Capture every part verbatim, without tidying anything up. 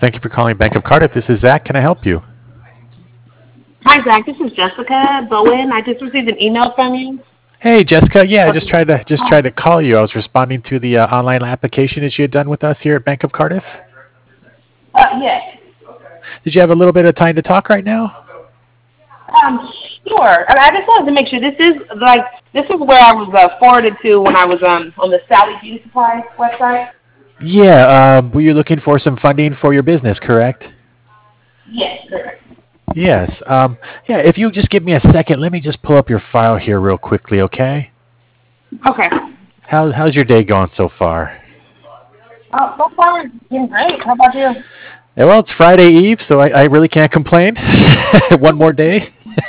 Thank you for calling Bank of Cardiff. This is Zach. Can I help you? Hi, Zach. This is Jessica Bowen. I just received an email from you. Hey, Jessica. Yeah, I just tried to just tried to call you. I was responding to the uh, online application that you had done with us here at Bank of Cardiff. Uh, yes. Did you have a little bit of time to talk right now? Um, sure. I, I just wanted to make sure this is like this is where I was uh, forwarded to when I was um on the Sally Beauty Supply website. Yeah. Um, were you looking for some funding for your business? Correct. Yes, correct. Yes. Um, yeah. If you just give me a second, let me just pull up your file here real quickly. Okay. Okay. How how's your day going so far? Uh, so far it's been great. How about you? Yeah, well, it's Friday Eve, so I, I really can't complain. One more day.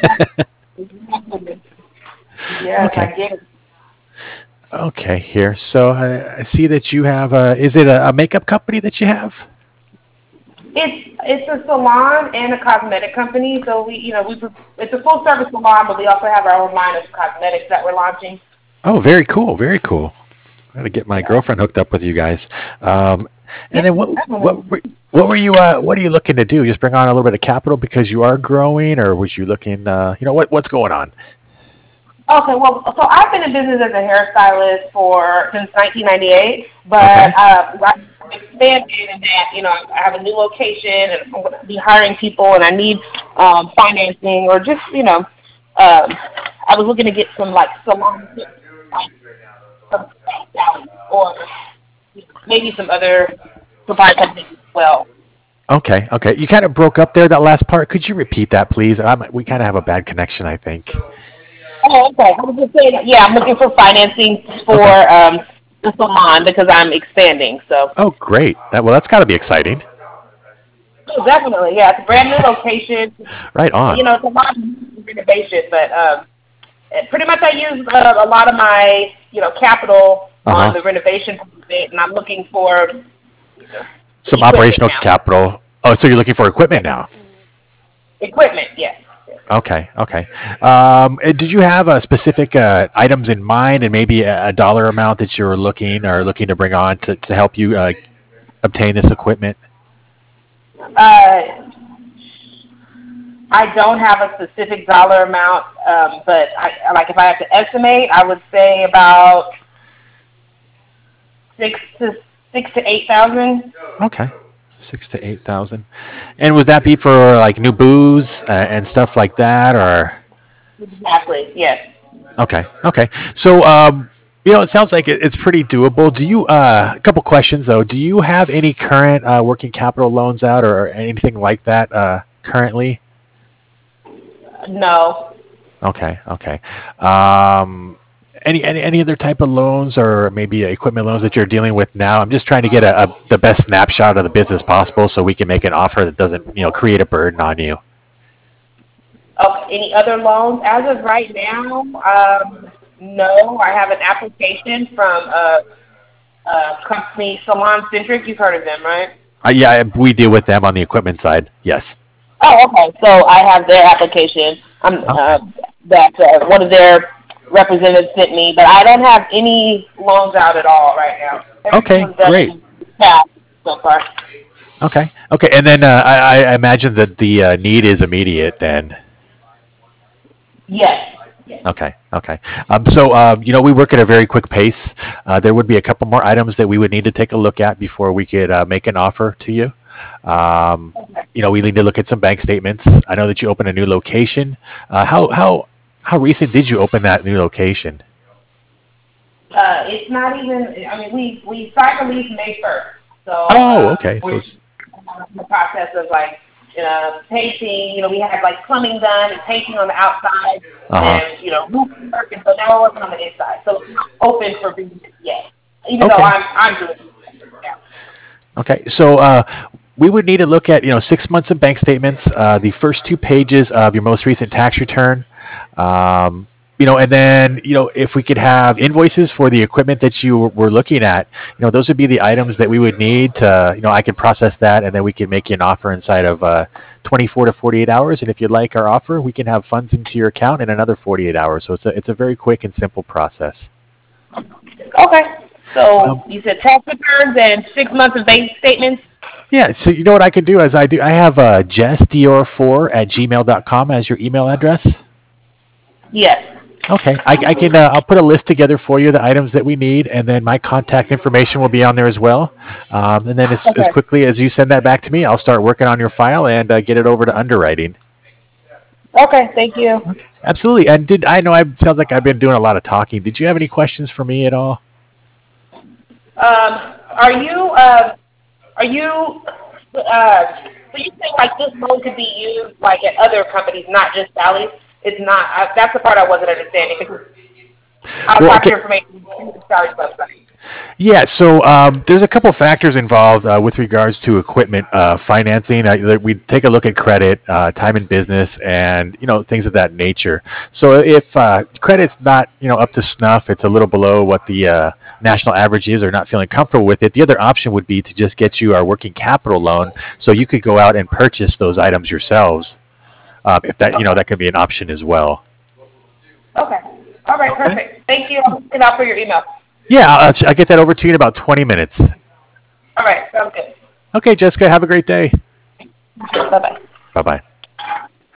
Yes, I Okay. get it. Okay. Here. So I, I see that you have. A, is it a, a makeup company that you have? It's it's a salon and a cosmetic company. So we you know we it's a full service salon, but we also have our own line of cosmetics that we're launching. Oh, very cool. Very cool. I got to get my Yeah. girlfriend hooked up with you guys. Um, and Yeah, then what? definitely. What? were- What were you? Uh, what are you looking to do? Just bring on a little bit of capital because you are growing, or was you looking? Uh, you know what? What's going on? Okay, well, so I've been in business as a hairstylist for since nineteen ninety-eight, but Okay. uh, I've expanded in that, you know, I have a new location and I'm going to be hiring people and I need um, financing or just, you know, um, I was looking to get some like salon tips, like some salary or maybe some other supply companies as well. Okay. Okay. You kind of broke up there that last part. Could you repeat that, please? I'm, we kind of have a bad connection, I think. Oh, okay. I was just saying, yeah, I'm looking for financing for Okay. um, the salon because I'm expanding. So, Oh, great. That well, that's got to be exciting. oh, definitely, yeah, it's a brand new location. Right You on. know, it's a lot of renovation, but um, eh, pretty much I use uh, a lot of my, you know, capital Uh on huh. the renovation part of it, and I'm looking for Some equipment operational now. capital. Oh, so you're looking for equipment Yes, now? equipment, yes. Yes. Okay, okay. Um, and did you have a specific uh, items in mind, and maybe a, a dollar amount that you were looking or looking to bring on to, to help you uh, obtain this equipment? Uh, I don't have a specific dollar amount, um, but I, like if I have to estimate, I would say about six to six to eight thousand. Okay, six to eight thousand. And would that be for like new booze uh, and stuff like that, or? Exactly. Yes. Okay, okay. So, um, you know, it sounds like it, it's pretty doable. Do you? Uh, a couple questions though. Do you have any current uh, working capital loans out or anything like that uh, currently? No. Okay, okay. Um, any, any any other type of loans or maybe equipment loans that you're dealing with now? I'm just trying to get a, a the best snapshot of the business possible, so we can make an offer that doesn't you know create a burden on you. Okay. Any other loans? As of right now, um, no. I have an application from a, a company, Salon Centric. You've heard of them, right? Uh, yeah, we deal with them on the equipment side. Yes. Oh, okay. So I have their application. Um, Okay. uh, that uh, one of their representatives sent me, but I don't have any loans out at all right now. Everything Okay. was done Great. in cash so far. Okay. Okay. And then uh, I, I imagine that the uh, need is immediate. Then. Yes. Yes. Okay. Okay. Um, so, um, you know, we work at a very quick pace. Uh, there would be a couple more items that we would need to take a look at before we could uh, make an offer to you. Um, Okay. you know, we need to look at some bank statements. I know that you opened a new location. Uh, how how how recent did you open that new location? Uh, it's not even. I mean, we we signed the lease May first, so Oh, um, okay. So we're it's in the process of like uh, painting. You know, we had like plumbing done and painting on the outside, uh huh. and you know, roofing work, and so now we're working on the inside. So it's not open for business yet, even though Okay. I'm I'm doing it now. Okay. So uh, we would need to look at you know six months of bank statements, uh, the first two pages of your most recent tax return. Um, you know, and then you know if we could have invoices for the equipment that you were looking at, you know, those would be the items that we would need to, you know, I could process that, and then we can make you an offer inside of uh, twenty-four to forty-eight hours. And if you'd like our offer, we can have funds into your account in another forty-eight hours. So it's a it's a very quick and simple process. Okay. So Um, you said tax returns and six months of bank statements. Yeah, so you know what I can do is I do I have uh, jess dior four at gmail dot com as your email address. Yes. Okay, I, I can. Uh, I'll put a list together for you, the items that we need, and then my contact information will be on there as well. Um, and then as, as Okay. quickly as you send that back to me, I'll start working on your file and uh, get it over to underwriting. Okay. Thank you. Absolutely. And did I know? I sounds like I've been doing a lot of talking. Did you have any questions for me at all? Um, are you uh, are you uh, so you think like this loan could be used like at other companies, not just Sally's? It's not. I, that's the part I wasn't understanding because I'll Well, talk okay. your information on the Sally's website. Yeah, so um, there's a couple factors involved uh, with regards to equipment uh, financing. Uh, we take a look at credit, uh, time in business, and you know things of that nature. So if uh, credit's not you know up to snuff, it's a little below what the uh, national average is, or not feeling comfortable with it. The other option would be to just get you our working capital loan, so you could go out and purchase those items yourselves. Um, if that you know Okay. that could be an option as well. Okay. All right. Okay. Perfect. Thank you. I'm looking out for your email. Yeah, I'll, I'll get that over to you in about twenty minutes. All right. Sounds good. Okay, Jessica, have a great day. Bye bye. Bye bye.